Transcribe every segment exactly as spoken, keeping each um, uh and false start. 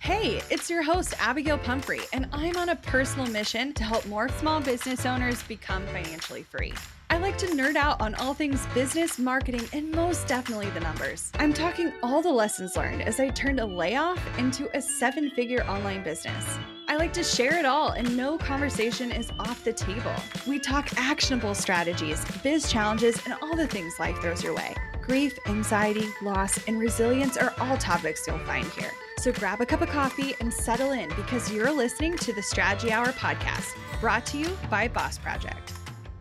Hey, it's your host, Abigail Pumphrey, and I'm on a personal mission to help more small business owners become financially free. I like to nerd out on all things business, marketing, and most definitely the numbers. I'm talking all the lessons learned as I turned a layoff into a seven-figure online business. I like to share it all, and no conversation is off the table. We talk actionable strategies, biz challenges, and all the things life throws your way. Grief, anxiety, loss, and resilience are all topics you'll find here. So grab a cup of coffee and settle in because you're listening to the Strategy Hour podcast, brought to you by Boss Project.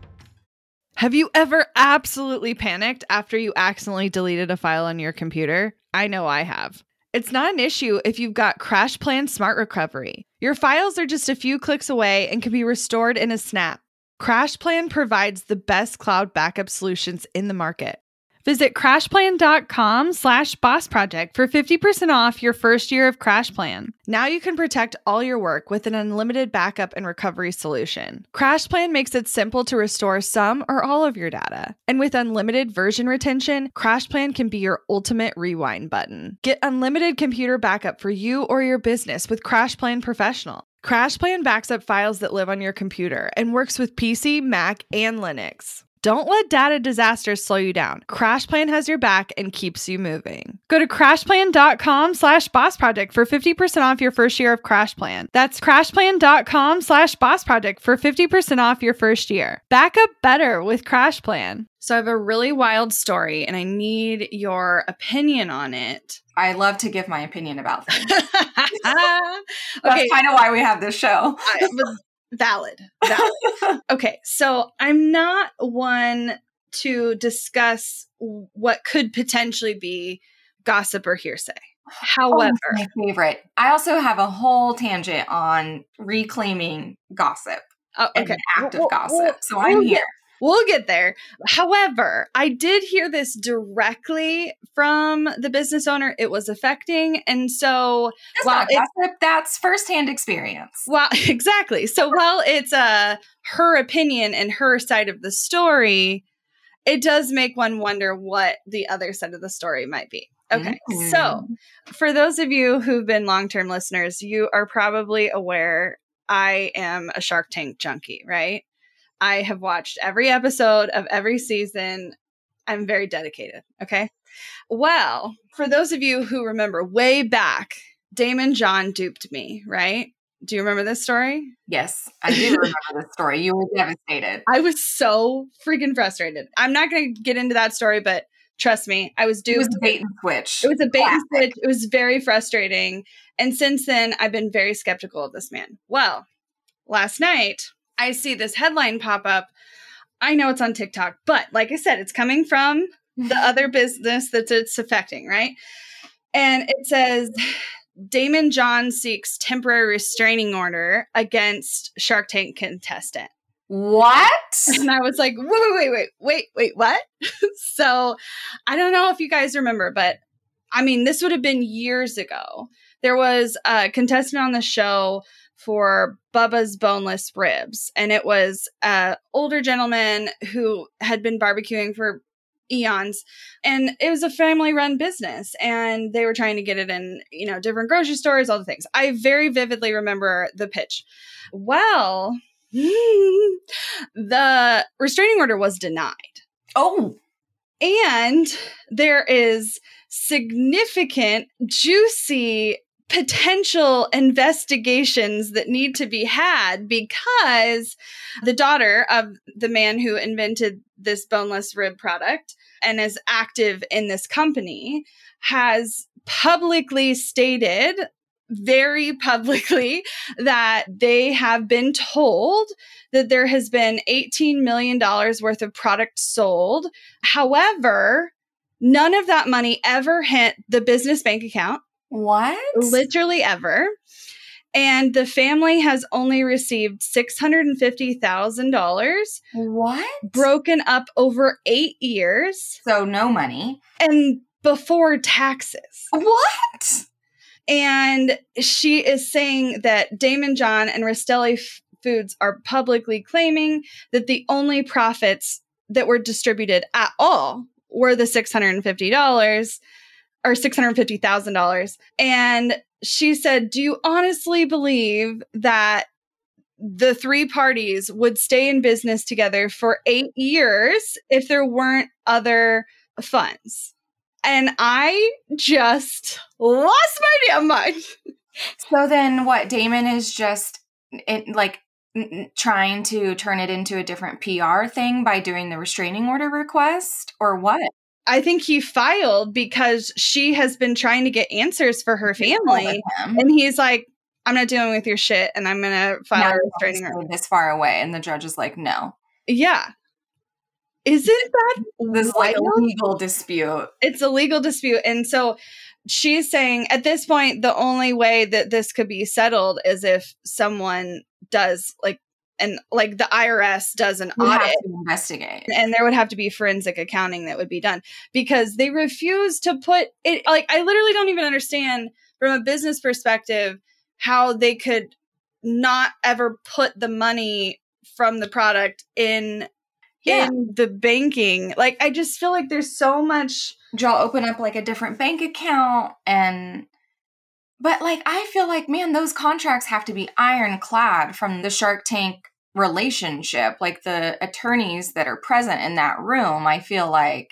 Have you ever absolutely panicked after you accidentally deleted a file on your computer? I know I have. It's not an issue if you've got CrashPlan Smart Recovery. Your files are just a few clicks away and can be restored in a snap. CrashPlan provides the best cloud backup solutions in the market. Visit crashplan.com slash boss project for fifty percent off your first year of CrashPlan. Now you can protect all your work with an unlimited backup and recovery solution. CrashPlan makes it simple to restore some or all of your data. And with unlimited version retention, CrashPlan can be your ultimate rewind button. Get unlimited computer backup for you or your business with CrashPlan Professional. CrashPlan backs up files that live on your computer and works with P C, Mac, and Linux. Don't let data disasters slow you down. CrashPlan has your back and keeps you moving. Go to crashplan.com slash boss project for fifty percent off your first year of CrashPlan. That's crashplan.com slash boss project for fifty percent off your first year. Back up better with CrashPlan. So I have a really wild story and I need your opinion on it. I love to give my opinion about things. Okay. That's kind of why we have this show. I, Valid. Valid. Okay, so I'm not one to discuss what could potentially be gossip or hearsay. However, oh, my favorite. I also have a whole tangent on reclaiming gossip oh, okay. and active we'll, gossip. We'll, so I'm we'll here. Get, we'll get there. However, I did hear this directly from the business owner it was affecting. And so that's while not gossip, that's firsthand experience. Well, exactly. So while it's uh, her opinion and her side of the story, it does make one wonder what the other side of the story might be. Okay. Mm-hmm. So for those of you who've been long-term listeners, you are probably aware I am a Shark Tank junkie, right? I have watched every episode of every season. I'm very dedicated. Okay. Well, for those of you who remember way back, Daymond John duped me, right? Do you remember this story? Yes, I do remember this story. You were devastated. I was so freaking frustrated. I'm not going to get into that story, but trust me, I was duped. It was a bait and switch. It was a bait Classic. and switch. It was very frustrating. And since then, I've been very skeptical of this man. Well, last night, I see this headline pop up. I know it's on TikTok, but like I said, it's coming from the other business that it's affecting, right? And it says, Daymond John seeks temporary restraining order against Shark Tank contestant. What? And I was like, wait, wait, wait, wait, wait, what? So I don't know if you guys remember, but I mean, this would have been years ago. There was a contestant on the show for Bubba's Boneless Ribs. And it was an older gentleman who had been barbecuing for eons. And it was a family run business. And they were trying to get it in, you know, different grocery stores, all the things. I very vividly remember the pitch. Well, the restraining order was denied. Oh. And there is significant, juicy potential investigations that need to be had because the daughter of the man who invented this boneless rib product and is active in this company has publicly stated very publicly that they have been told that there has been eighteen million dollars worth of product sold. However, none of that money ever hit the business bank account. What? Literally ever. And the family has only received six hundred fifty thousand dollars. What? Broken up over eight years. So no money. And before taxes. What? And she is saying that Daymond John and Rastelli F- Foods are publicly claiming that the only profits that were distributed at all were the six hundred fifty dollars or six hundred fifty thousand dollars. And she said, do you honestly believe that the three parties would stay in business together for eight years if there weren't other funds? And I just lost my damn mind. So then what? Damon is just it, like n- trying to turn it into a different P R thing by doing the restraining order request, or what? I think he filed because she has been trying to get answers for her family. And he's like, I'm not dealing with your shit, and I'm going to file now a restraining order. This far away. And the judge is like, no. Yeah. Isn't that this is like a legal dispute? It's a legal dispute. And so she's saying at this point, the only way that this could be settled is if someone does like, and like the I R S does an we audit have to investigate, and there would have to be forensic accounting that would be done because they refuse to put it. Like, I literally don't even understand from a business perspective how they could not ever put the money from the product in yeah. in the banking. Like, I just feel like there's so much. Y'all open up like a different bank account and. But, like, I feel like, man, those contracts have to be ironclad from the Shark Tank relationship. Like, the attorneys that are present in that room, I feel like,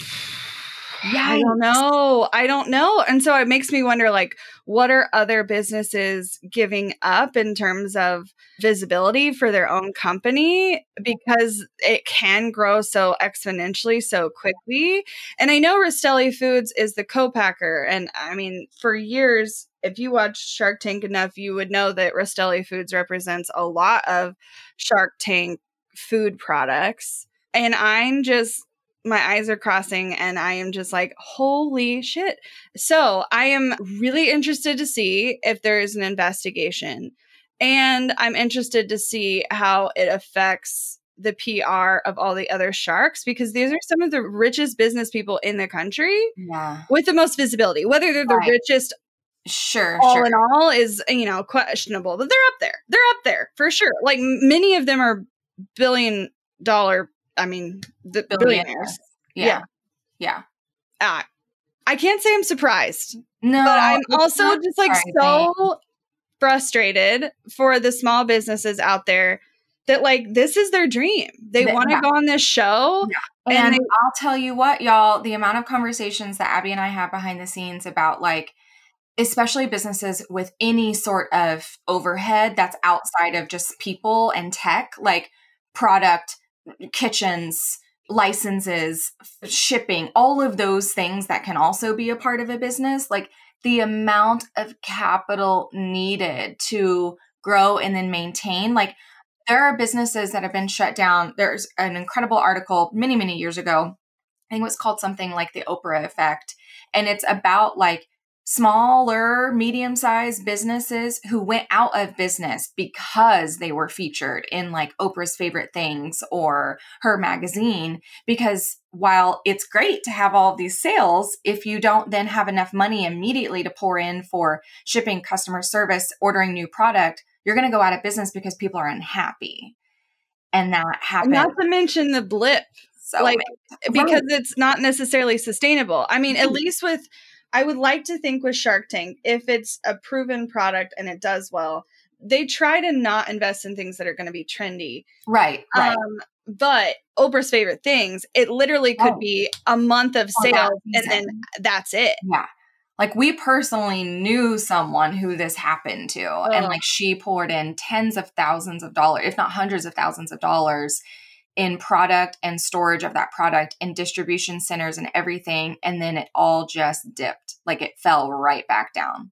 yeah, I don't know. I don't know. And so it makes me wonder, like, what are other businesses giving up in terms of visibility for their own company? Because it can grow so exponentially so quickly. And I know Rastelli Foods is the co-packer. And I mean, for years, if you watch Shark Tank enough, you would know that Rastelli Foods represents a lot of Shark Tank food products. And I'm just... my eyes are crossing and I am just like, holy shit. So I am really interested to see if there is an investigation. And I'm interested to see how it affects the P R of all the other sharks, because these are some of the richest business people in the country yeah. with the most visibility. Whether they're the right. richest, sure, all sure. in all is, you know, questionable, but they're up there. They're up there for sure. Like many of them are billion dollar I mean, the billionaires. Yeah. Yeah. yeah. Uh, I can't say I'm surprised. No. But I'm also just like so frustrated for the small businesses out there that like this is their dream. They want to yeah. go on this show. Yeah. And, and they- I'll tell you what, y'all, the amount of conversations that Abby and I have behind the scenes about like, especially businesses with any sort of overhead that's outside of just people and tech, like product, kitchens, licenses, shipping, all of those things that can also be a part of a business, like the amount of capital needed to grow and then maintain. Like there are businesses that have been shut down. There's an incredible article many, many years ago. I think it was called something like the Oprah Effect. And it's about like smaller, medium-sized businesses who went out of business because they were featured in like Oprah's Favorite Things or her magazine. Because while it's great to have all of these sales, if you don't then have enough money immediately to pour in for shipping, customer service, ordering new product, you're going to go out of business because people are unhappy. And that happens. Not to mention the blip. So like, because right. it's not necessarily sustainable. I mean, at least with I would like to think with Shark Tank, if it's a proven product and it does well, they try to not invest in things that are going to be trendy. Right, right. Um, but Oprah's Favorite Things, it literally could oh. be a month of sales oh, and then that's it. Yeah. Like we personally knew someone who this happened to. Oh. And like she poured in tens of thousands of dollars, if not hundreds of thousands of dollars in product and storage of that product and distribution centers and everything. And then it all just dipped. Like it fell right back down.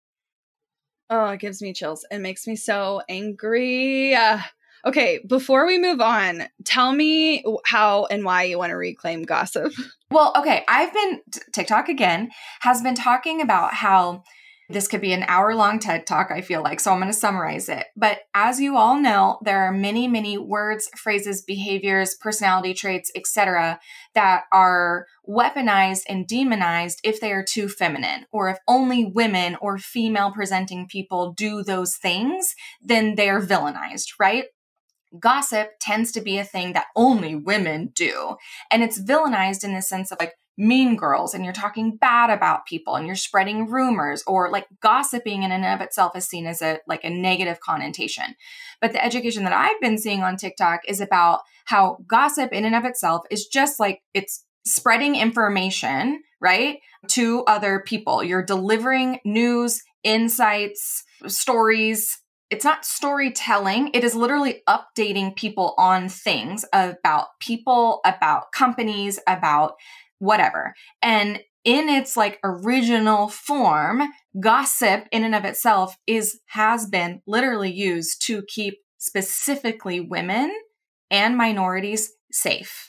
Oh, it gives me chills. It makes me so angry. Uh, okay, before we move on, tell me how and why you want to reclaim gossip. Well, okay. I've been, TikTok again, has been talking about how this could be an hour-long TED Talk, I feel like, so I'm going to summarize it. But as you all know, there are many, many words, phrases, behaviors, personality traits, et cetera, that are weaponized and demonized if they are too feminine, or if only women or female-presenting people do those things, then they are villainized, right? Gossip tends to be a thing that only women do. And it's villainized in the sense of like, mean girls and you're talking bad about people and you're spreading rumors, or like gossiping in and of itself is seen as a like a negative connotation. But the education that I've been seeing on TikTok is about how gossip in and of itself is just like it's spreading information, right, to other people. You're delivering news, insights, stories. It's not storytelling. It is literally updating people on things about people, about companies, about whatever. And in its like original form, gossip in and of itself is has been literally used to keep specifically women and minorities safe.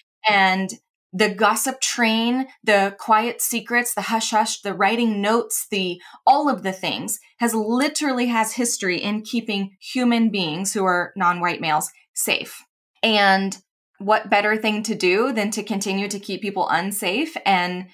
And the gossip train, the quiet secrets, the hush hush, the writing notes, the all of the things has literally has history in keeping human beings who are non-white males safe. And what better thing to do than to continue to keep people unsafe and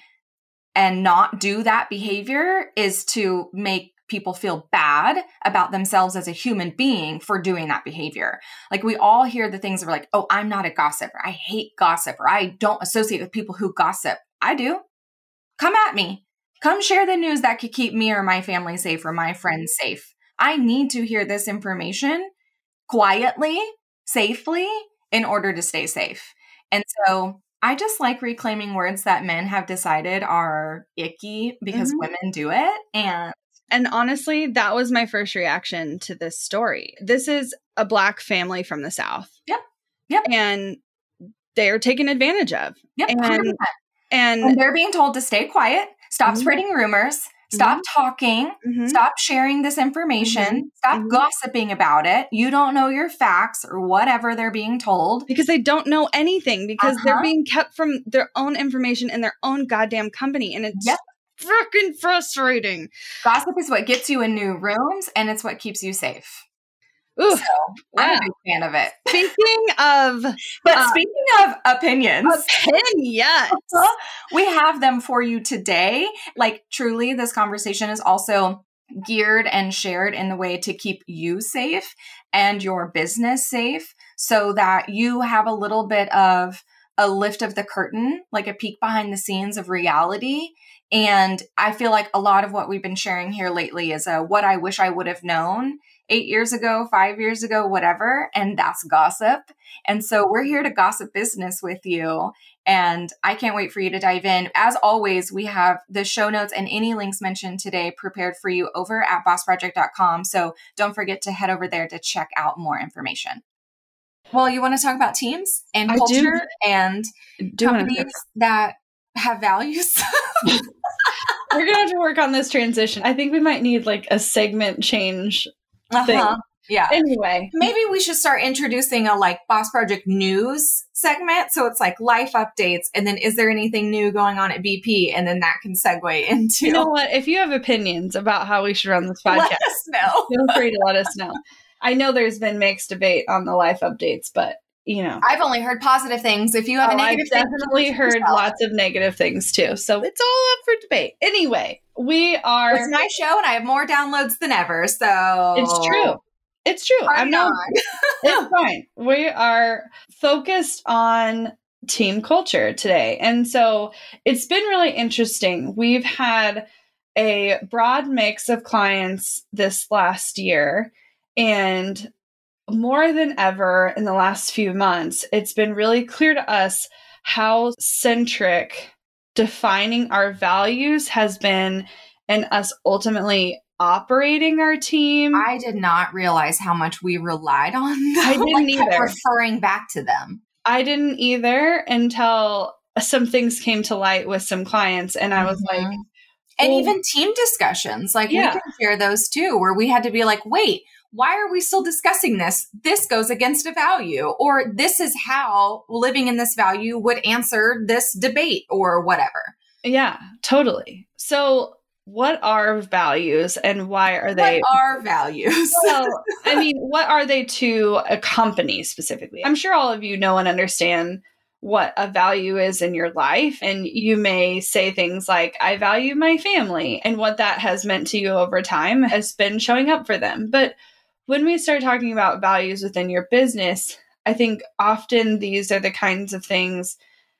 and not do that behavior is to make people feel bad about themselves as a human being for doing that behavior. Like we all hear the things that are like, oh, I'm not a gossiper. I hate gossip, or I don't associate with people who gossip. I do. Come at me. Come share the news that could keep me or my family safe or my friends safe. I need to hear this information quietly, safely, in order to stay safe. And so I just like reclaiming words that men have decided are icky because mm-hmm. women do it. And And honestly, that was my first reaction to this story. This is a Black family from the South. Yep. Yep. And they're taken advantage of. Yep. And, and, and they're being told to stay quiet, stop mm-hmm. spreading rumors, stop mm-hmm. talking, mm-hmm. stop sharing this information, mm-hmm. stop mm-hmm. gossiping about it. You don't know your facts or whatever they're being told. Because they don't know anything, because uh-huh. they're being kept from their own information in their own goddamn company. And it's yep. freaking frustrating. Gossip is what gets you in new rooms, and it's what keeps you safe. Ooh, so I'm a big fan of it. Speaking of, but uh, speaking of opinions, opinions, we have them for you today. Like truly, this conversation is also geared and shared in the way to keep you safe and your business safe, so that you have a little bit of a lift of the curtain, like a peek behind the scenes of reality. And I feel like a lot of what we've been sharing here lately is a, what I wish I would have known eight years ago, five years ago, whatever. And that's gossip. And so we're here to gossip business with you. And I can't wait for you to dive in. As always, we have the show notes and any links mentioned today prepared for you over at boss project dot com. So don't forget to head over there to check out more information. Well, you want to talk about teams and culture and do companies that have values? We're going to have to work on this transition. I think we might need like a segment change uh-huh. thing. Yeah. Anyway. Maybe we should start introducing a like Boss Project news segment. So it's like life updates. And then is there anything new going on at B P? And then that can segue into. You know what? If you have opinions about how we should run this podcast, let us know. Feel free to let us know. I know there's been mixed debate on the life updates, but you know, I've only heard positive things. If you have oh, a negative I've definitely thing, heard yourself. Lots of negative things too. So it's all up for debate. Anyway, we are. It's my show, and I have more downloads than ever. So it's true. It's true. Party I'm not. It's fine. We are focused on team culture today, and so it's been really interesting. We've had a broad mix of clients this last year, and more than ever in the last few months, it's been really clear to us how centric defining our values has been and us ultimately operating our team. I did not realize how much we relied on them. I didn't like, either. Referring back to them. I didn't either until some things came to light with some clients. And I was mm-hmm. like, and well, even team discussions, like yeah. we can share those too, where we had to be like, wait, why are we still discussing this? This goes against a value, or this is how living in this value would answer this debate or whatever. Yeah, totally. So what are values and why are they? What are values? Well, I mean, what are they to a company specifically? I'm sure all of you know and understand what a value is in your life. And you may say things like, I value my family. And what that has meant to you over time has been showing up for them. But when we start talking about values within your business, I think often these are the kinds of things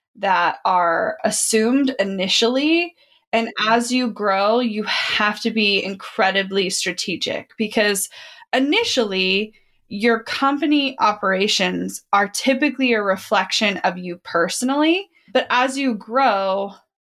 that are assumed initially. And as you grow, you have to be incredibly strategic because initially, your company operations are typically a reflection of you personally. But as you grow,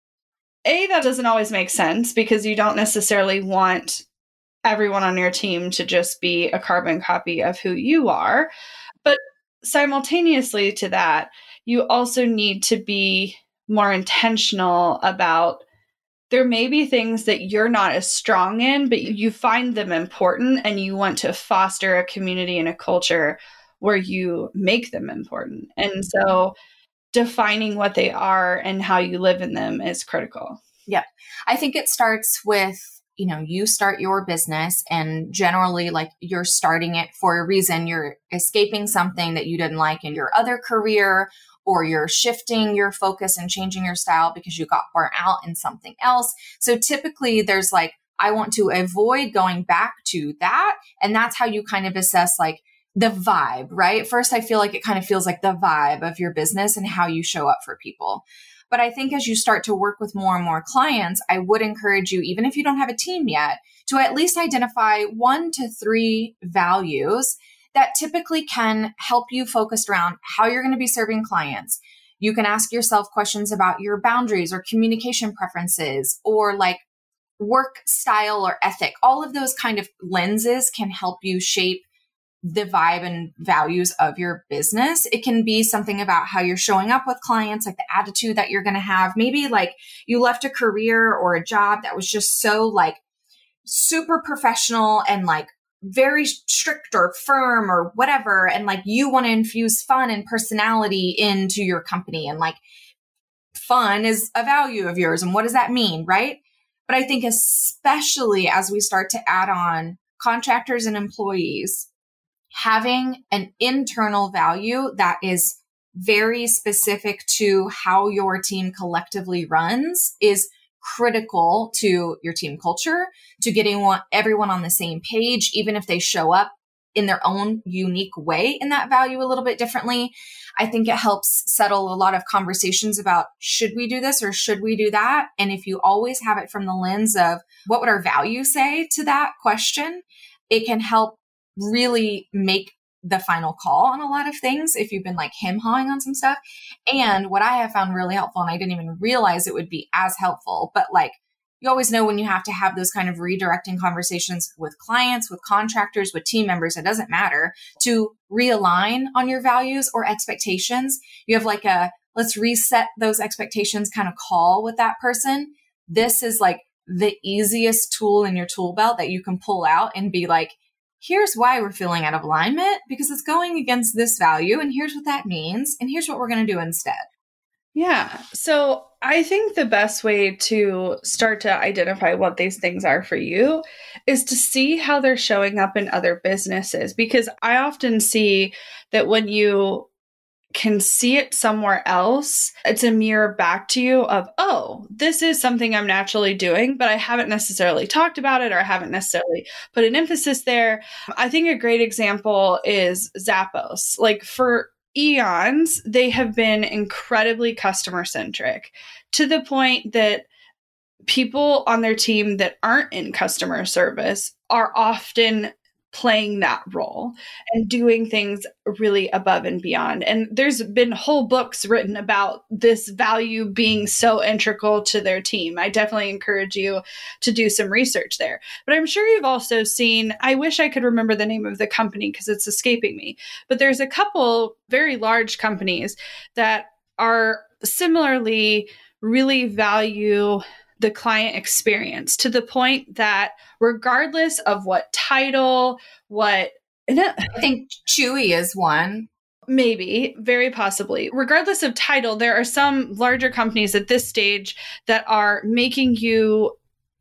A, that doesn't always make sense because you don't necessarily want everyone on your team to just be a carbon copy of who you are. But simultaneously to that, you also need to be more intentional about there may be things that you're not as strong in, but you find them important and you want to foster a community and a culture where you make them important. And so defining what they are and how you live in them is critical. Yeah. I think it starts with, you know, you start your business and generally like you're starting it for a reason. You're escaping something that you didn't like in your other career, or you're shifting your focus and changing your style because you got burnt out in something else. So typically there's like, I want to avoid going back to that. And that's how you kind of assess like the vibe, right? First, I feel like it kind of feels like the vibe of your business and how you show up for people. But I think as you start to work with more and more clients, I would encourage you, even if you don't have a team yet, to at least identify one to three values that typically can help you focus around how you're going to be serving clients. You can ask yourself questions about your boundaries or communication preferences or like work style or ethic. All of those kind of lenses can help you shape the vibe and values of your business. It can be something about how you're showing up with clients, like the attitude that you're going to have. Maybe like you left a career or a job that was just so like super professional and like very strict or firm or whatever. And like you want to infuse fun and personality into your company. And like fun is a value of yours. And what does that mean? Right. But I think especially as we start to add on contractors and employees, having an internal value that is very specific to how your team collectively runs is critical to your team culture, to getting one, everyone on the same page, even if they show up in their own unique way in that value a little bit differently. I think it helps settle a lot of conversations about, should we do this or should we do that? And if you always have it from the lens of what would our values say to that question, it can help really make the final call on a lot of things if you've been like hem-hawing on some stuff. And what I have found really helpful, and I didn't even realize it would be as helpful, but like you always know when you have to have those kind of redirecting conversations with clients, with contractors, with team members, it doesn't matter, to realign on your values or expectations. You have like a, let's reset those expectations kind of call with that person. This is like the easiest tool in your tool belt that you can pull out and be like, here's why we're feeling out of alignment, because it's going against this value. And here's what that means. And here's what we're going to do instead. Yeah. So I think the best way to start to identify what these things are for you is to see how they're showing up in other businesses. Because I often see that when you can see it somewhere else, it's a mirror back to you of, oh, this is something I'm naturally doing, but I haven't necessarily talked about it or I haven't necessarily put an emphasis there. I think a great example is Zappos. Like for eons, they have been incredibly customer centric to the point that people on their team that aren't in customer service are often playing that role and doing things really above and beyond. And there's been whole books written about this value being so integral to their team. I definitely encourage you to do some research there. But I'm sure you've also seen, I wish I could remember the name of the company because it's escaping me, but there's a couple very large companies that are similarly really value the client experience to the point that regardless of what title, what I think Chewy is one. Maybe, very possibly. Regardless of title, there are some larger companies at this stage that are making you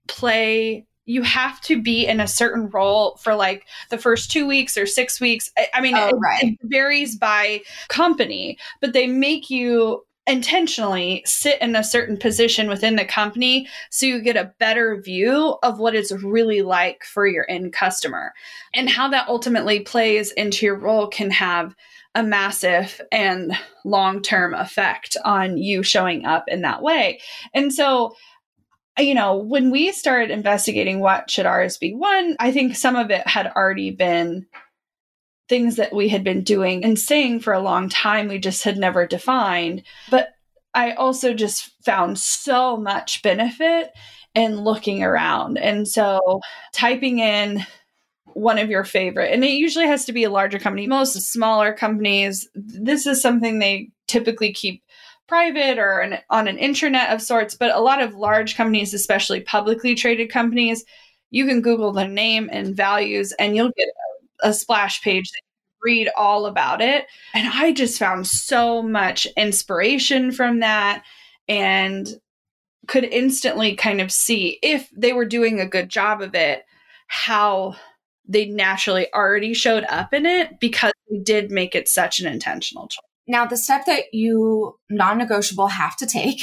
play. You have to be in a certain role for like the first two weeks or six weeks. I, I mean, oh, it, right. it varies by company, but they make you intentionally sit in a certain position within the company so you get a better view of what it's really like for your end customer. And how that ultimately plays into your role can have a massive and long-term effect on you showing up in that way. And so, you know, when we started investigating what should ours be, one, I think some of it had already been things that we had been doing and saying for a long time, we just had never defined. But I also just found so much benefit in looking around. And so typing in one of your favorite, and it usually has to be a larger company. Most smaller companies, this is something they typically keep private or an, on an intranet of sorts. But a lot of large companies, especially publicly traded companies, you can Google their name and values and you'll get a, a splash page that read all about it. And I just found so much inspiration from that and could instantly kind of see, if they were doing a good job of it, how they naturally already showed up in it because they did make it such an intentional choice. Now, the step that you non-negotiable have to take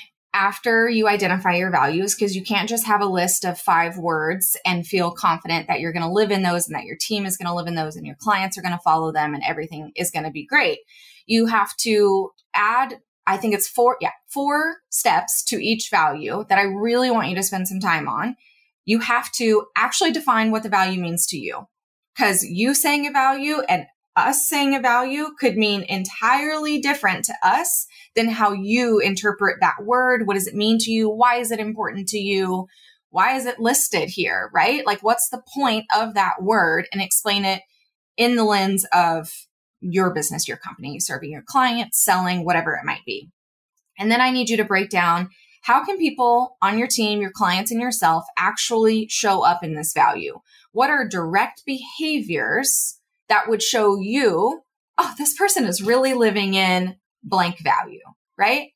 after you identify your values, because you can't just have a list of five words and feel confident that you're going to live in those and that your team is going to live in those and your clients are going to follow them and everything is going to be great. You have to add, I think it's four, yeah, four steps to each value that I really want you to spend some time on. You have to actually define what the value means to you, because you saying a value and us saying a value could mean entirely different to us than how you interpret that word. What does it mean to you? Why is it important to you? Why is it listed here, right? Like, what's the point of that word? And explain it in the lens of your business, your company, serving your clients, selling, whatever it might be. And then I need you to break down, how can people on your team, your clients, and yourself actually show up in this value? What are direct behaviors that would show you, oh, this person is really living in blank value, right?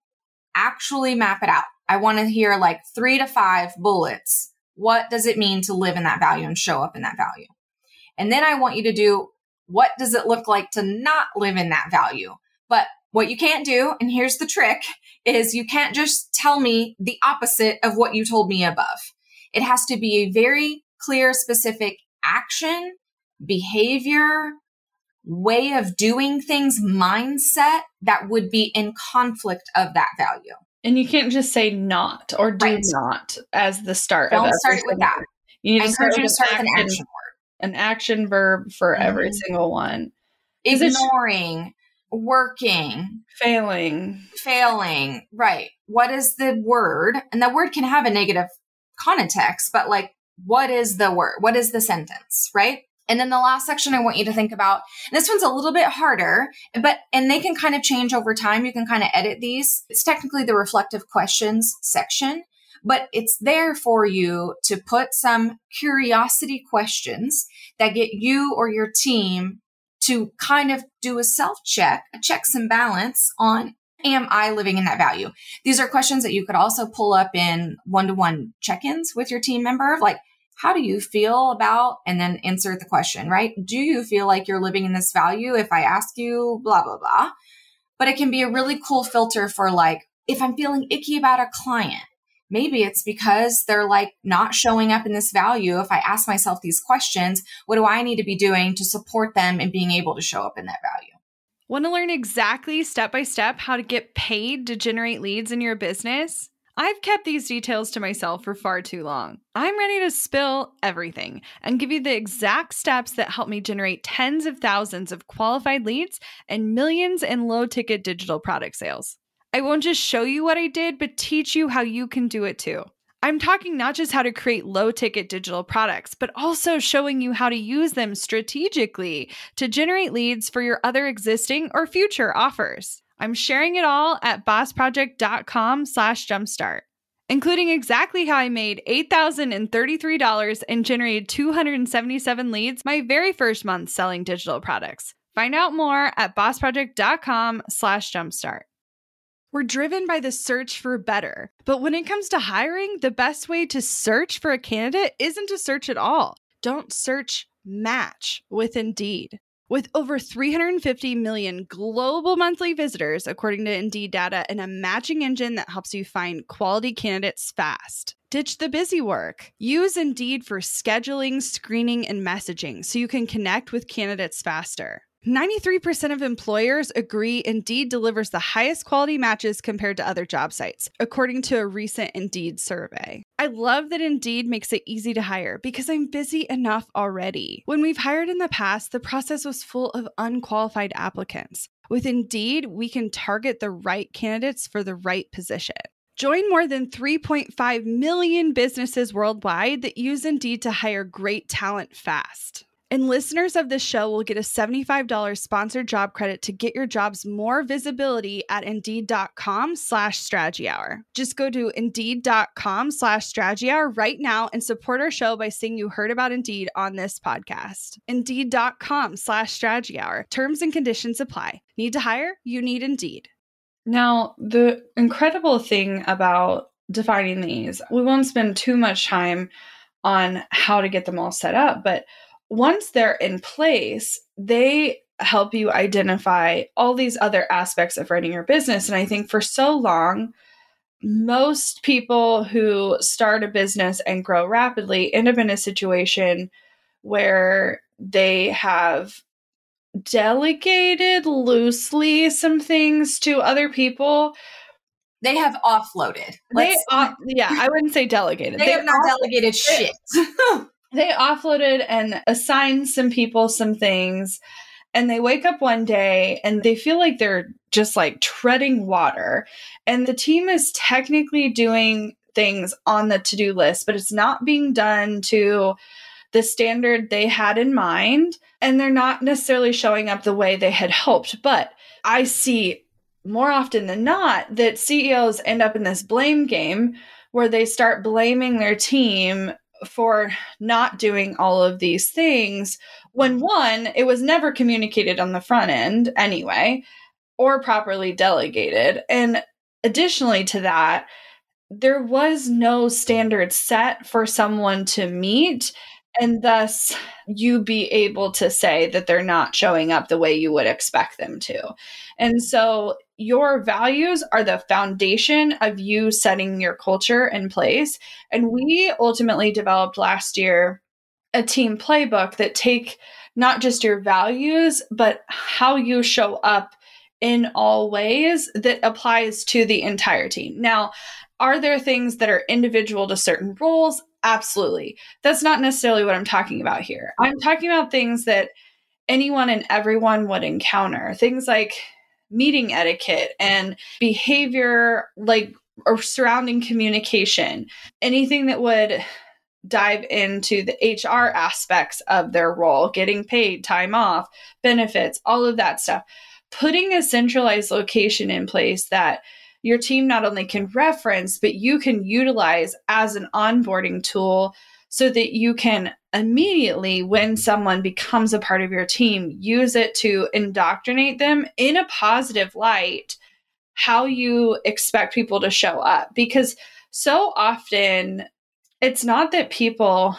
Actually map it out. I want to hear like three to five bullets. What does it mean to live in that value and show up in that value? And then I want you to do, what does it look like to not live in that value? But what you can't do, and here's the trick, is you can't just tell me the opposite of what you told me above. It has to be a very clear, specific action, behavior, way of doing things, mindset that would be in conflict of that value. And you can't just say not or do Right. not as the start Don't of start it with that. You need I to start encourage you with to start with an an action, action word. an action verb for Mhm. every single one. Is it Ignoring, working, failing? failing, right? What is the word? And the word can have a negative context, but like, what is the word? What is the sentence, right? And then the last section I want you to think about, and this one's a little bit harder, but, and they can kind of change over time. You can kind of edit these. It's technically the reflective questions section, but it's there for you to put some curiosity questions that get you or your team to kind of do a self-check, a checks and balance on, am I living in that value? These are questions that you could also pull up in one-to-one check-ins with your team member, like, how do you feel about, and then insert the question, right? Do you feel like you're living in this value if I ask you, blah, blah, blah. But it can be a really cool filter for like, if I'm feeling icky about a client, maybe it's because they're like not showing up in this value. If I ask myself these questions, what do I need to be doing to support them in being able to show up in that value? Want to learn exactly step by step how to get paid to generate leads in your business? I've kept these details to myself for far too long. I'm ready to spill everything and give you the exact steps that help me generate tens of thousands of qualified leads and millions in low-ticket digital product sales. I won't just show you what I did, but teach you how you can do it too. I'm talking not just how to create low-ticket digital products, but also showing you how to use them strategically to generate leads for your other existing or future offers. I'm sharing it all at bossproject.com slash jumpstart, including exactly how I made eight thousand thirty-three dollars and generated two hundred seventy-seven leads my very first month selling digital products. Find out more at bossproject.com slash jumpstart. We're driven by the search for better, but when it comes to hiring, the best way to search for a candidate isn't to search at all. Don't search, match with Indeed. With over three hundred fifty million global monthly visitors, according to Indeed data, and a matching engine that helps you find quality candidates fast. Ditch the busy work. Use Indeed for scheduling, screening, and messaging so you can connect with candidates faster. ninety-three percent of employers agree Indeed delivers the highest quality matches compared to other job sites, according to a recent Indeed survey. I love that Indeed makes it easy to hire because I'm busy enough already. When we've hired in the past, the process was full of unqualified applicants. With Indeed, we can target the right candidates for the right position. Join more than three point five million businesses worldwide that use Indeed to hire great talent fast. And listeners of this show will get a seventy-five dollars sponsored job credit to get your jobs more visibility at Indeed.com slash Strategy Hour. Just go to Indeed.com slash Strategy Hour right now and support our show by saying you heard about Indeed on this podcast. Indeed.com slash Strategy Hour. Terms and conditions apply. Need to hire? You need Indeed. Now, the incredible thing about defining these, we won't spend too much time on how to get them all set up, but once they're in place, they help you identify all these other aspects of running your business. And I think for so long, most people who start a business and grow rapidly end up in a situation where they have delegated loosely some things to other people. They have offloaded. They off- yeah, I wouldn't say delegated. They, they have not off- delegated they, shit. They offloaded and assigned some people some things, and they wake up one day and they feel like they're just like treading water. And the team is technically doing things on the to-do list, but it's not being done to the standard they had in mind. And they're not necessarily showing up the way they had hoped. But I see more often than not that C E Os end up in this blame game where they start blaming their team for not doing all of these things when, one, it was never communicated on the front end anyway, or properly delegated. And additionally to that, there was no standard set for someone to meet, and thus you be able to say that they're not showing up the way you would expect them to. And so your values are the foundation of you setting your culture in place. And we ultimately developed last year a team playbook that take not just your values, but how you show up in all ways that applies to the entire team. Now, are there things that are individual to certain roles? Absolutely. That's not necessarily what I'm talking about here. I'm talking about things that anyone and everyone would encounter. Things like meeting etiquette and behavior, like or surrounding communication, anything that would dive into the H R aspects of their role, getting paid, time off, benefits, all of that stuff. Putting a centralized location in place that your team not only can reference, but you can utilize as an onboarding tool so that you can immediately, when someone becomes a part of your team, use it to indoctrinate them in a positive light, how you expect people to show up. Because so often it's not that people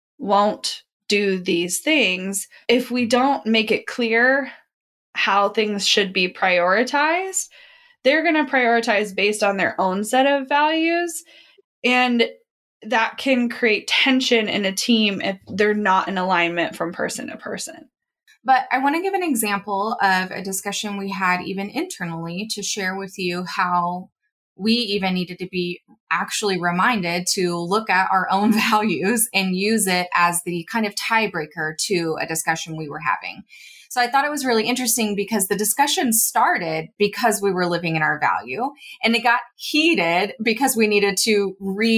won't do these things. If we don't make it clear how things should be prioritized, they're going to prioritize based on their own set of values. And that can create tension in a team if they're not in alignment from person to person. But I want to give an example of a discussion we had even internally to share with you how we even needed to be actually reminded to look at our own values and use it as the kind of tiebreaker to a discussion we were having. So I thought it was really interesting because the discussion started because we were living in our value, and it got heated because we needed to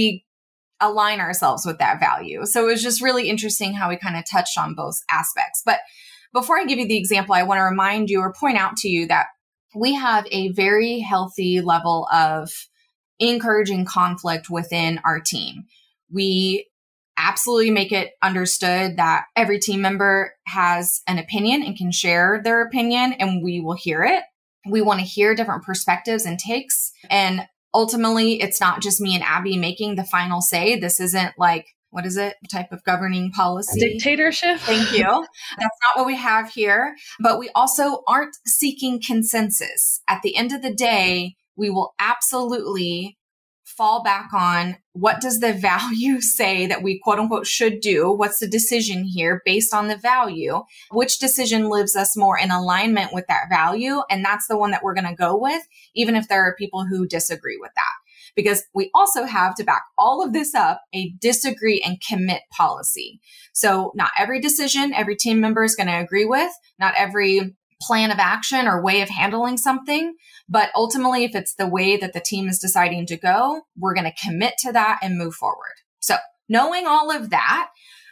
realign ourselves with that value. So it was just really interesting how we kind of touched on both aspects. But before I give you the example, I want to remind you or point out to you that we have a very healthy level of encouraging conflict within our team. We absolutely make it understood that every team member has an opinion and can share their opinion, and we will hear it. We want to hear different perspectives and takes. And ultimately, it's not just me and Abby making the final say. This isn't like, what is it? Type of governing policy? Dictatorship. Thank you. That's not what we have here. But we also aren't seeking consensus. At the end of the day, we will absolutely fall back on what does the value say that we quote unquote should do? What's the decision here based on the value? Which decision lives us more in alignment with that value? And that's the one that we're going to go with, even if there are people who disagree with that. Because we also have to back all of this up, a disagree and commit policy. So not every decision every team member is going to agree with, not every plan of action or way of handling something. But ultimately, if it's the way that the team is deciding to go, we're going to commit to that and move forward. So knowing all of that,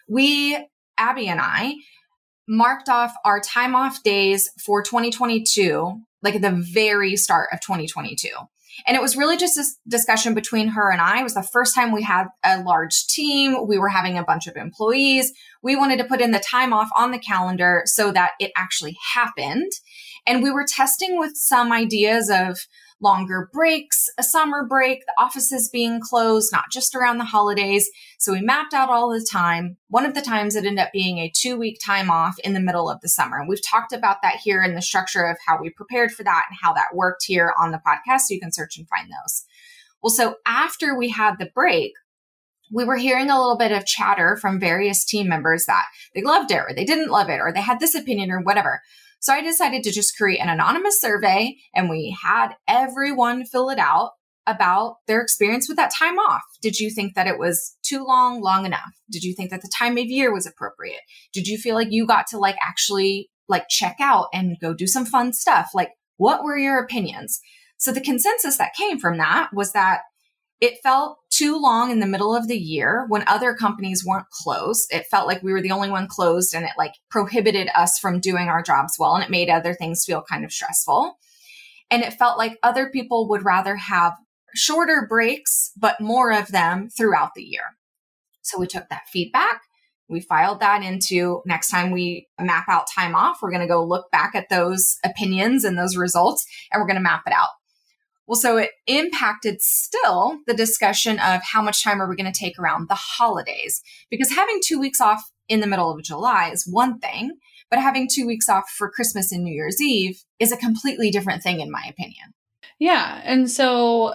we, Abby and I, marked off our time off days for twenty twenty-two, like at the very start of twenty twenty-two. And it was really just a discussion between her and I. It was the first time we had a large team. We were having a bunch of employees. We wanted to put in the time off on the calendar so that it actually happened. And we were testing with some ideas of longer breaks, a summer break, the offices being closed, not just around the holidays. So we mapped out all the time. One of the times it ended up being a two week time off in the middle of the summer. And we've talked about that here in the structure of how we prepared for that and how that worked here on the podcast. So you can search and find those. Well, so after we had the break, we were hearing a little bit of chatter from various team members that they loved it or they didn't love it or they had this opinion or whatever. So I decided to just create an anonymous survey and we had everyone fill it out about their experience with that time off. Did you think that it was too long, long enough? Did you think that the time of year was appropriate? Did you feel like you got to like actually like check out and go do some fun stuff? Like what were your opinions? So the consensus that came from that was that it felt too long in the middle of the year when other companies weren't closed. It felt like we were the only one closed and it like prohibited us from doing our jobs well. And it made other things feel kind of stressful. And it felt like other people would rather have shorter breaks, but more of them throughout the year. So we took that feedback. We filed that into next time we map out time off, we're going to go look back at those opinions and those results, and we're going to map it out. Well, so it impacted still the discussion of how much time are we going to take around the holidays? Because having two weeks off in the middle of July is one thing, but having two weeks off for Christmas and New Year's Eve is a completely different thing, in my opinion. Yeah. And so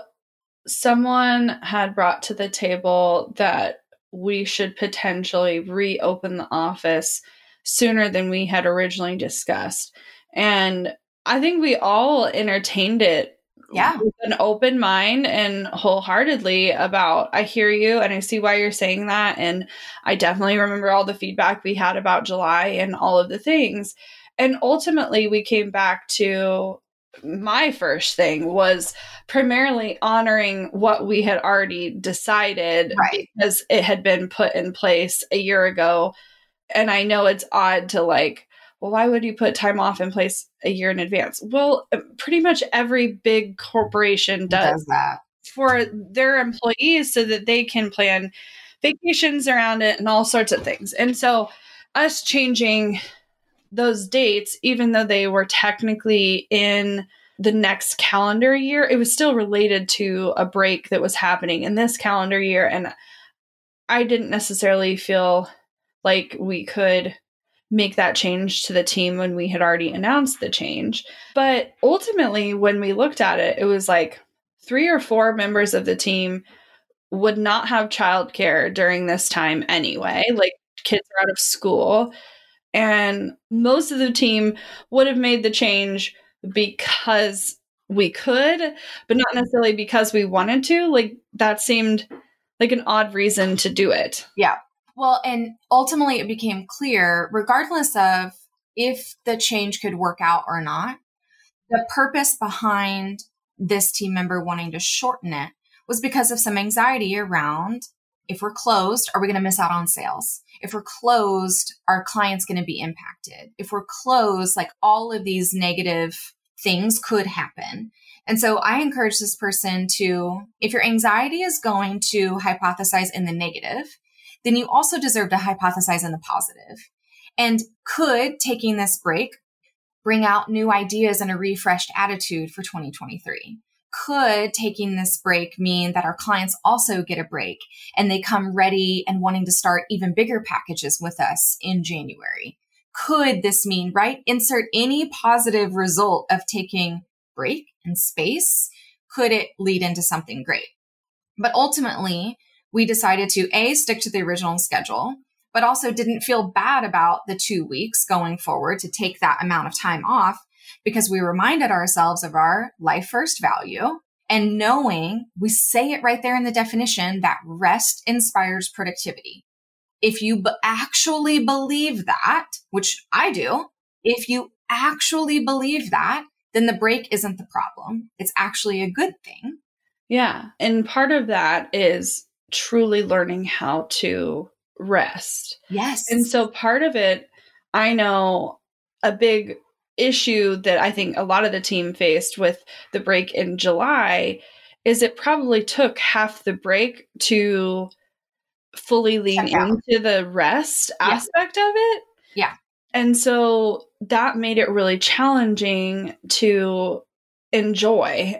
someone had brought to the table that we should potentially reopen the office sooner than we had originally discussed. And I think we all entertained it. Yeah. With an open mind and wholeheartedly about, I hear you and I see why you're saying that. And I definitely remember all the feedback we had about July and all of the things. And ultimately we came back to my first thing was primarily honoring what we had already decided, right, because it had been put in place a year ago. And I know it's odd to like, well, why would you put time off in place a year in advance? Well, pretty much every big corporation does, does that for their employees so that they can plan vacations around it and all sorts of things. And so us changing those dates, even though they were technically in the next calendar year, it was still related to a break that was happening in this calendar year. And I didn't necessarily feel like we could make that change to the team when we had already announced the change. But ultimately, when we looked at it, it was like three or four members of the team would not have childcare during this time anyway. Like kids are out of school. And most of the team would have made the change because we could, but not necessarily because we wanted to. Like that seemed like an odd reason to do it. Yeah. Well, and ultimately it became clear, regardless of if the change could work out or not, the purpose behind this team member wanting to shorten it was because of some anxiety around, if we're closed, are we going to miss out on sales? If we're closed, are clients going to be impacted? If we're closed, like all of these negative things could happen. And so I encourage this person to, if your anxiety is going to hypothesize in the negative, then you also deserve to hypothesize in the positive. And could taking this break bring out new ideas and a refreshed attitude for twenty twenty-three? Could taking this break mean that our clients also get a break and they come ready and wanting to start even bigger packages with us in January? Could this mean, right? Insert any positive result of taking break and space. Could it lead into something great? But ultimately, we decided to A, stick to the original schedule, but also didn't feel bad about the two weeks going forward to take that amount of time off because we reminded ourselves of our life first value and knowing, we say it right there in the definition, that rest inspires productivity. If you b- actually believe that, which I do, if you actually believe that, then the break isn't the problem. It's actually a good thing. Yeah. And part of that is truly learning how to rest. Yes. And so part of it, I know a big issue that I think a lot of the team faced with the break in July is it probably took half the break to fully lean into the rest yeah. aspect of it. Yeah. And so that made it really challenging to enjoy.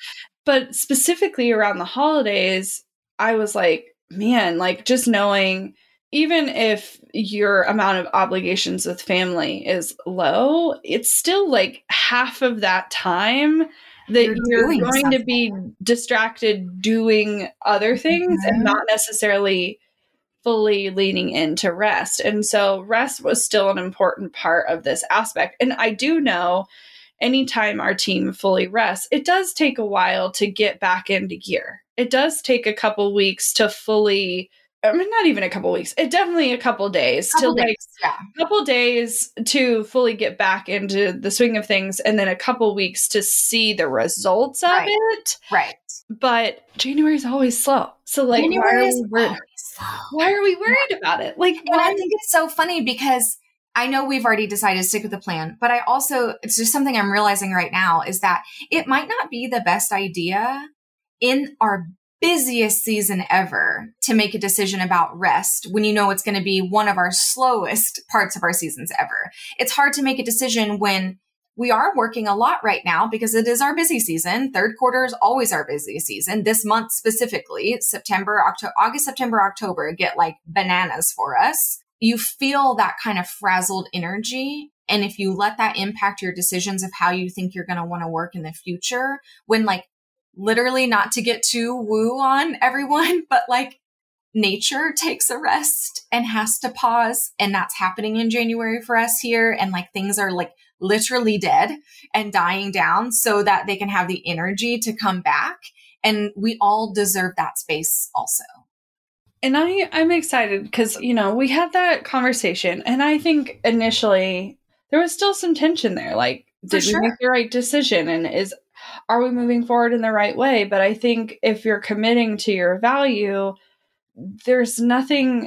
But specifically around the holidays, I was like, man, like just knowing, even if your amount of obligations with family is low, it's still like half of that time that you're, you're going something. to be distracted doing other things mm-hmm. and not necessarily fully leaning into rest. And so rest was still an important part of this aspect. And I do know anytime our team fully rests, it does take a while to get back into gear. It does take a couple weeks to fully, I mean, not even a couple weeks, it definitely a couple days couple to days, like yeah. a couple days to fully get back into the swing of things. And then a couple weeks to see the results of right. it. Right. But January is always slow. So like, January why are, is we worried, why are we worried yeah. about it? Like, and why? I think it's so funny because I know we've already decided to stick with the plan, but I also, it's just something I'm realizing right now is that it might not be the best idea in our busiest season ever to make a decision about rest when you know it's going to be one of our slowest parts of our seasons ever. It's hard to make a decision when we are working a lot right now because it is our busy season. Third quarter is always our busy season. This month specifically, September, October, August, September, October get like bananas for us. You feel that kind of frazzled energy. And if you let that impact your decisions of how you think you're going to want to work in the future, when like literally, not to get too woo on everyone, but like nature takes a rest and has to pause. And that's happening in January for us here. And like things are like literally dead and dying down so that they can have the energy to come back. And we all deserve that space also. And I, I'm excited because, you know, we had that conversation and I think initially there was still some tension there. Like, did sure. we make the right decision? And is, are we moving forward in the right way? But I think if you're committing to your value, there's nothing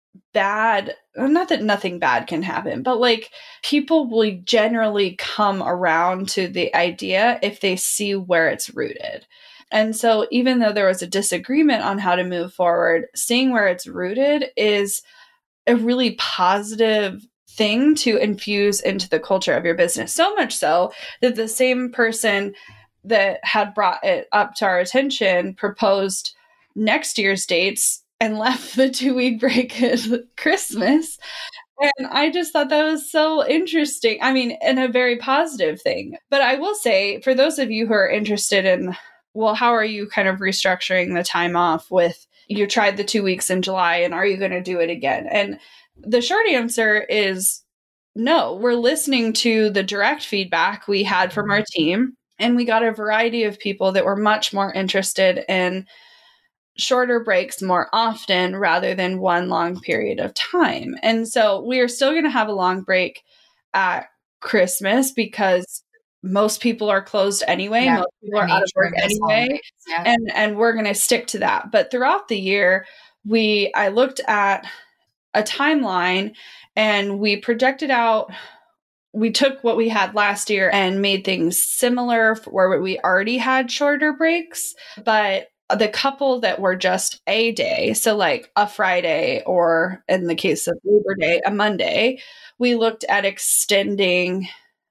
bad. Not that nothing bad can happen, but like people will generally come around to the idea if they see where it's rooted. And so even though there was a disagreement on how to move forward, seeing where it's rooted is a really positive thing to infuse into the culture of your business. So much so that the same person that had brought it up to our attention proposed next year's dates and left the two-week break at Christmas. And I just thought that was so interesting. I mean, and a very positive thing. But I will say, for those of you who are interested in, well, how are you kind of restructuring the time off with, you tried the two weeks in July and are you going to do it again? And the short answer is no. We're listening to the direct feedback we had from our team, and we got a variety of people that were much more interested in shorter breaks more often rather than one long period of time. And so we are still going to have a long break at Christmas because most people are closed anyway. Yeah, most people are out of work anyway. Yeah. And, and we're going to stick to that. But throughout the year, we, I looked at a timeline and we projected out, we took what we had last year and made things similar where we already had shorter breaks, but the couple that were just a day, so like a Friday, or in the case of Labor Day, a Monday, we looked at extending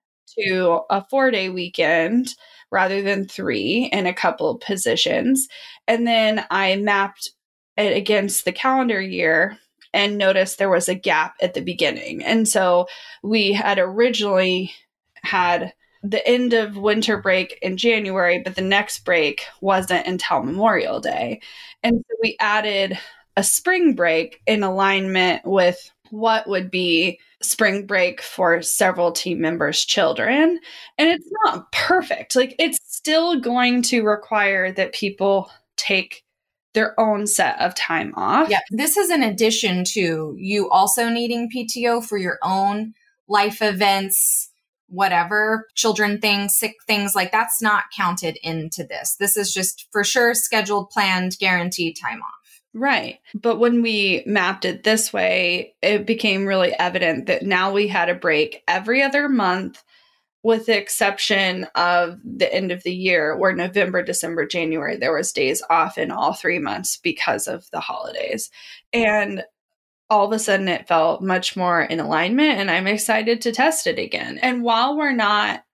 to a four-day weekend rather than three in a couple positions. And then I mapped it against the calendar year and noticed there was a gap at the beginning. And so we had originally had the end of winter break in January, but the next break wasn't until Memorial Day. And so we added a spring break in alignment with what would be spring break for several team members' children. And it's not perfect. Like, it's still going to require that people take their own set of time off. Yeah. This is in addition to you also needing P T O for your own life events, whatever, children things, sick things, like that's not counted into this. This is just for sure scheduled, planned, guaranteed time off. Right. But when we mapped it this way, it became really evident that now we had a break every other month, with the exception of the end of the year where November, December, January, there was days off in all three months because of the holidays. And all of a sudden it felt much more in alignment, and I'm excited to test it again. And while we're not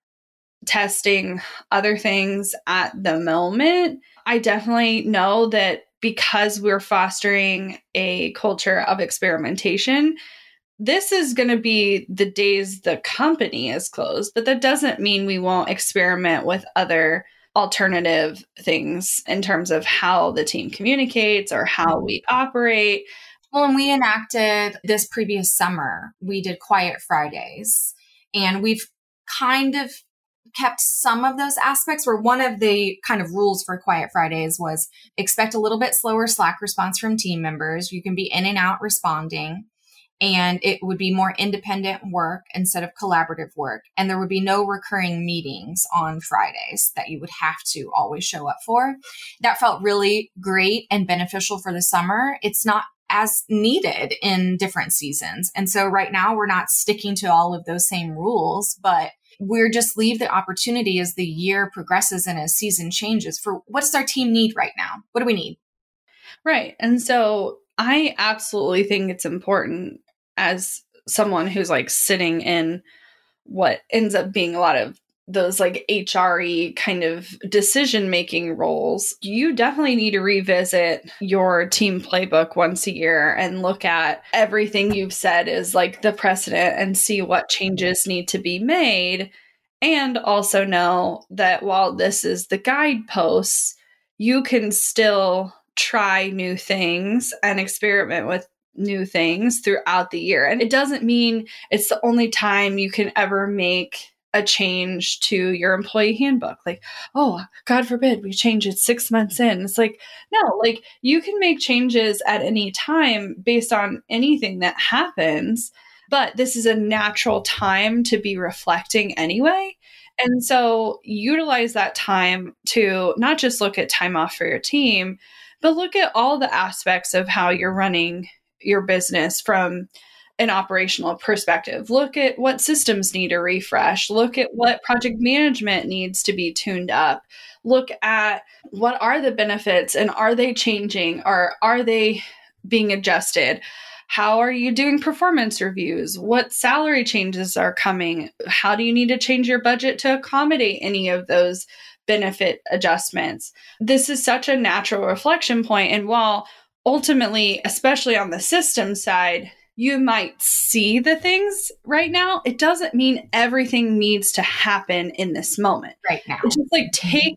testing other things at the moment, I definitely know that because we're fostering a culture of experimentation, this is going to be the days the company is closed, but that doesn't mean we won't experiment with other alternative things in terms of how the team communicates or how we operate. Well, when we enacted this previous summer, we did Quiet Fridays, and we've kind of kept some of those aspects where one of the kind of rules for Quiet Fridays was expect a little bit slower Slack response from team members. You can be in and out responding. And it would be more independent work instead of collaborative work. And there would be no recurring meetings on Fridays that you would have to always show up for. That felt really great and beneficial for the summer. It's not as needed in different seasons. And so right now we're not sticking to all of those same rules, but we're just leave the opportunity as the year progresses and as season changes for what does our team need right now? What do we need? Right. And so I absolutely think it's important, as someone who's like sitting in what ends up being a lot of those like H R-y kind of decision-making roles, you definitely need to revisit your team playbook once a year and look at everything you've said is like the precedent and see what changes need to be made. And also know that while this is the guideposts, you can still try new things and experiment with new things throughout the year. And it doesn't mean it's the only time you can ever make a change to your employee handbook. Like, oh, God forbid we change it six months in. It's like, no, like you can make changes at any time based on anything that happens, but this is a natural time to be reflecting anyway. And so utilize that time to not just look at time off for your team, but look at all the aspects of how you're running your business from an operational perspective. Look at what systems need a refresh. Look at what project management needs to be tuned up. Look at what are the benefits and are they changing or are they being adjusted? How are you doing performance reviews? What salary changes are coming? How do you need to change your budget to accommodate any of those benefit adjustments? This is such a natural reflection point. And while ultimately, especially on the system side, you might see the things right now, it doesn't mean everything needs to happen in this moment. Right now. It's just like take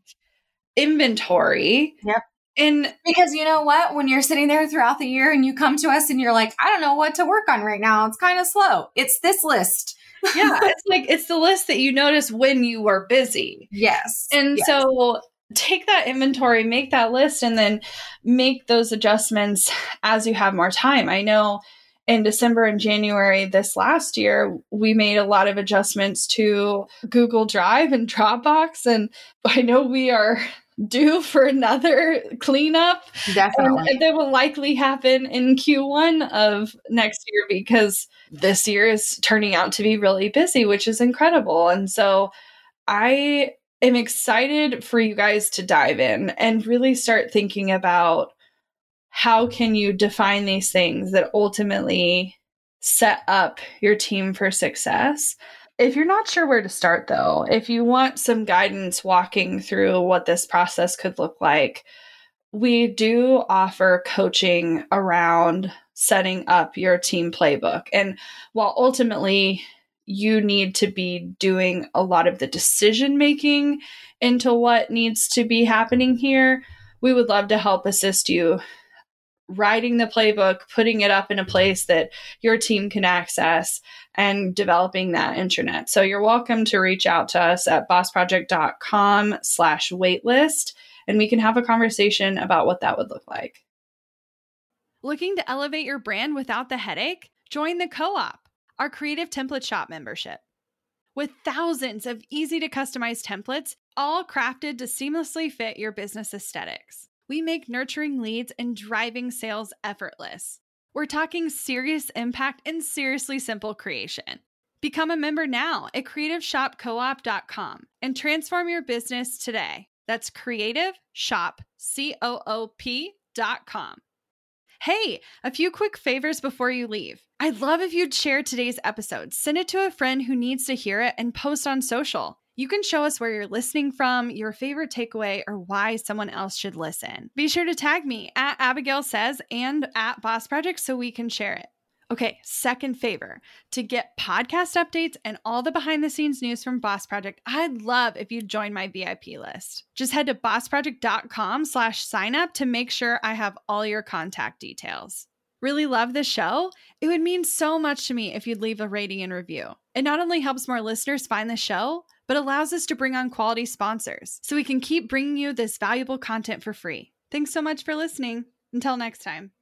inventory. Yep. And because you know what, when you're sitting there throughout the year and you come to us and you're like, I don't know what to work on right now. It's kind of slow. It's this list. Yeah. It's like, it's the list that you notice when you were busy. Yes. And yes. so take that inventory, make that list, and then make those adjustments as you have more time. I know in December and January this last year, we made a lot of adjustments to Google Drive and Dropbox. And I know we are due for another cleanup. Definitely. And that will likely happen in Q one of next year because this year is turning out to be really busy, which is incredible. And so I am excited for you guys to dive in and really start thinking about how can you define these things that ultimately set up your team for success. If you're not sure where to start, though, if you want some guidance walking through what this process could look like, we do offer coaching around setting up your team playbook. And while ultimately you need to be doing a lot of the decision making into what needs to be happening here, we would love to help assist you writing the playbook, putting it up in a place that your team can access, and developing that intranet. So you're welcome to reach out to us at bossproject.com slash waitlist, and we can have a conversation about what that would look like. Looking to elevate your brand without the headache? Join the Co-op, our creative template shop membership. With thousands of easy to customize templates, all crafted to seamlessly fit your business aesthetics, we make nurturing leads and driving sales effortless. We're talking serious impact and seriously simple creation. Become a member now at creative shop co op dot com and transform your business today. That's creative shop co-op dot com. Hey, a few quick favors before you leave. I'd love if you'd share today's episode, send it to a friend who needs to hear it, and post on social. You can show us where you're listening from, your favorite takeaway, or why someone else should listen. Be sure to tag me at Abigail Says and at Boss Project so we can share it. Okay, second favor. To get podcast updates and all the behind the scenes news from Boss Project, I'd love if you'd join my V I P list. Just head to bossproject.com slash sign up to make sure I have all your contact details. Really love the show? It would mean so much to me if you'd leave a rating and review. It not only helps more listeners find the show, but allows us to bring on quality sponsors so we can keep bringing you this valuable content for free. Thanks so much for listening. Until next time.